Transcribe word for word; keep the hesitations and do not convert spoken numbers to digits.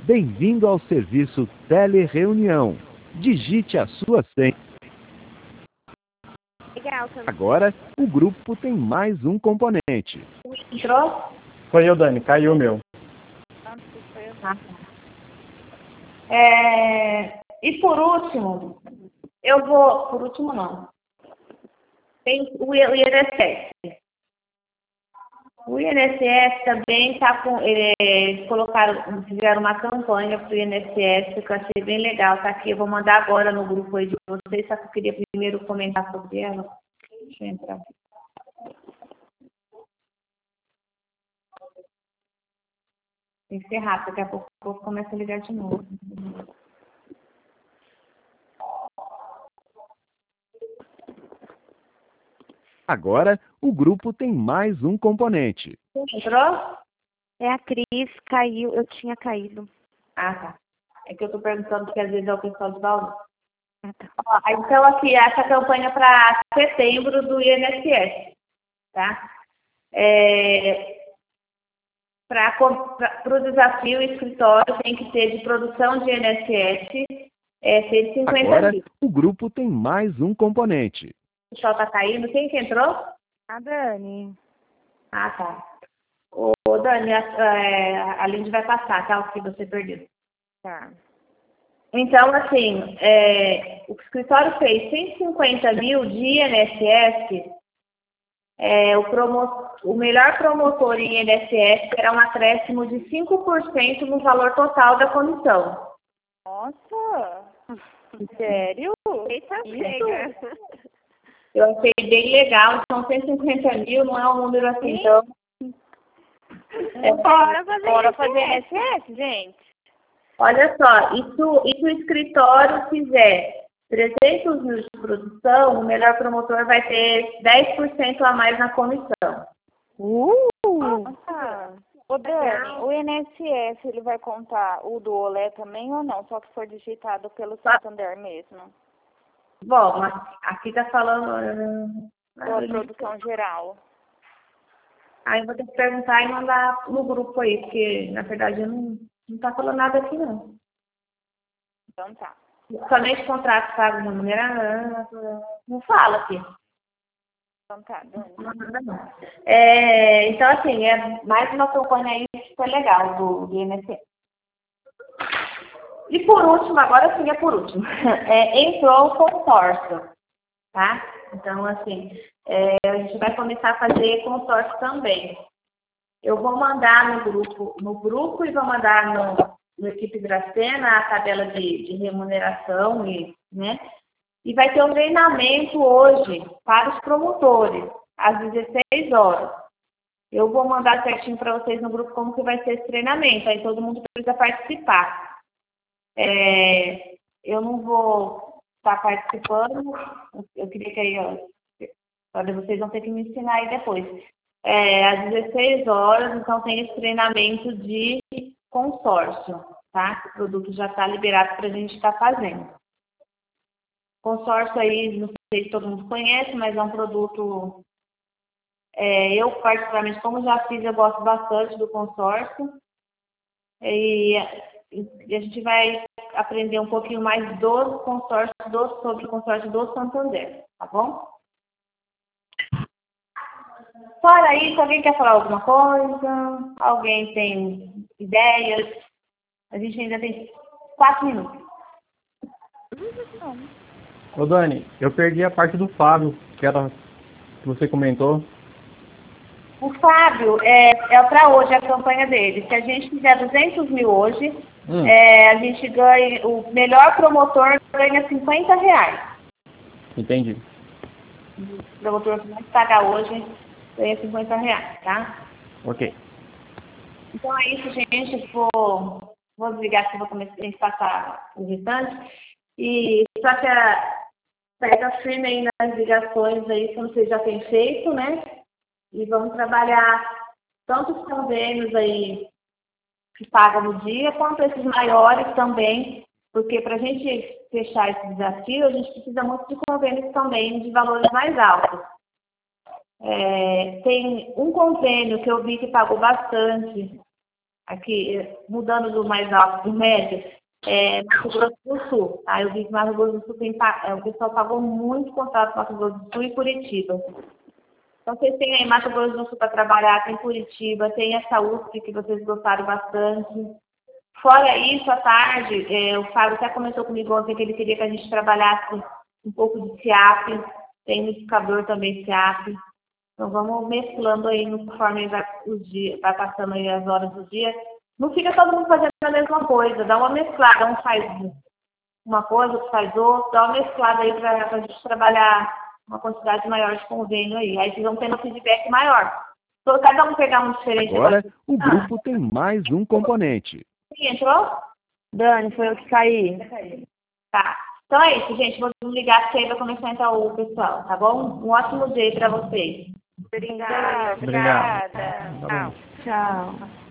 Bem-vindo ao serviço Telereunião. Digite a sua senha. Legal também. Agora, o grupo tem mais um componente. Entrou? Foi eu, Dani. Caiu o meu. Ah, tá. É, e por último, eu vou... Por último, não. Tem o I N S S. O I N S S também está com... Eles colocaram, fizeram uma campanha para o I N S S, que eu achei bem legal. Tá aqui, eu vou mandar agora no grupo aí de vocês, só que eu queria primeiro comentar sobre ela. Deixa eu entrar. Tem que ser rápido, daqui a pouco o povo começa a ligar de novo. Agora, o grupo tem mais um componente. Entrou? É a Cris, caiu, eu tinha caído. Ah, tá. É que eu estou perguntando porque às vezes é o pessoal de Bauru. Ah, tá. Ó, então, aqui, essa campanha para setembro do I N S S, tá? É, para o desafio, o escritório tem que ter de produção de I N S S é, cento e cinquenta Agora, mil. o grupo tem mais um componente. O pessoal está caindo. Quem que entrou? A Dani. Ah, tá. Ô, ô Dani, a, a, a Lindy vai passar, tá? O que você perdeu. Tá. Então, assim, é, o escritório fez cento e cinquenta mil de I N S S. É, o, promo, o melhor promotor em I N S S era um acréscimo de cinco por cento no valor total da comissão. Nossa! Sério? Eita, Isso? Eu achei bem legal, são cento e cinquenta mil, não é um número assim tão... É, bora fazer, bora fazer I N S S, gente. Olha só, e se o, e se o escritório fizer trezentos mil de produção, o melhor promotor vai ter dez por cento a mais na comissão. Uh! Nossa! Ô, Dani, o I N S S, ele vai contar o do Olé também ou não? Só que for digitado pelo Santander mesmo? Bom, aqui tá falando... Ou a produção geral? Aí eu vou ter que perguntar e mandar no grupo aí, porque, na verdade, eu não, não tá falando nada aqui, não. Então tá. Somente contrato pago remunerado, não fala aqui. Então tá, Dani. Não, nada não. É, então, assim, é mais uma campanha aí que foi legal do, do I N S S. E por último, agora sim é por último, é, entrou o consórcio, tá? Então, assim, é, a gente vai começar a fazer consórcio também. Eu vou mandar no grupo, no grupo e vou mandar no, no Equipe Dracena a tabela de, de remuneração, e, né? E vai ter um treinamento hoje para os promotores, às dezesseis horas. Eu vou mandar certinho para vocês no grupo como que vai ser esse treinamento, aí todo mundo precisa participar. É, eu não vou estar participando, eu queria que aí, ó, olha, vocês vão ter que me ensinar aí depois. É, às dezesseis horas, então tem esse treinamento de consórcio, tá? O produto já está liberado para a gente estar fazendo. Consórcio aí, não sei se todo mundo conhece, mas é um produto, é, eu particularmente, como já fiz, eu gosto bastante do consórcio. E, e a gente vai aprender um pouquinho mais do consórcio, do, sobre o consórcio do Santander, tá bom? Fora isso, alguém quer falar alguma coisa? Alguém tem ideias? A gente ainda tem quatro minutos. Ô, Dani, eu perdi a parte do Fábio, que era que você comentou. O Fábio, é, é para hoje a campanha dele. Se a gente fizer duzentos mil hoje, hum. é, a gente ganha, o melhor promotor ganha cinquenta reais. Entendi. O promotor que vai pagar hoje ganha cinquenta reais, tá? Ok. Então é isso, gente. Vou, vou desligar aqui, vou começar a passar o restante. E só que a, pega firme aí nas ligações aí, como vocês já têm feito, né? E vamos trabalhar tanto os convênios aí que pagam no dia, quanto esses maiores também, porque para a gente fechar esse desafio, a gente precisa muito de convênios também de valores mais altos. É, tem um convênio que eu vi que pagou bastante, aqui, mudando do mais alto para o médio, é Mato Grosso do Sul. Tá? Eu vi que Mato Grosso do Sul tem, o pessoal pagou muito contrato Mato Grosso do Sul e Curitiba. Então, vocês têm aí Mato Grosso do Sul para trabalhar, tem Curitiba, tem essa U S P que vocês gostaram bastante. Fora isso, à tarde, é, o Fábio até comentou comigo ontem que ele queria que a gente trabalhasse um pouco de C I A P, tem no indicador também C I A P. Então, vamos mesclando aí, conforme vai, os dias, vai passando aí as horas do dia. Não fica todo mundo fazendo a mesma coisa, dá uma mesclada, um faz uma coisa, outro faz outra, dá uma mesclada aí para a gente trabalhar uma quantidade maior de convênio aí. Aí vocês vão tendo um feedback maior. Então, cada um pegar um diferente. Agora, o grupo tem mais um componente. Sim, entrou? Dani, foi eu que caí. Tá. Então é isso, gente. Vou desligar porque aí vai começar a entrar o pessoal, tá bom? Um ótimo dia para vocês. Obrigada. Obrigado. Obrigada. Tchau. Tchau.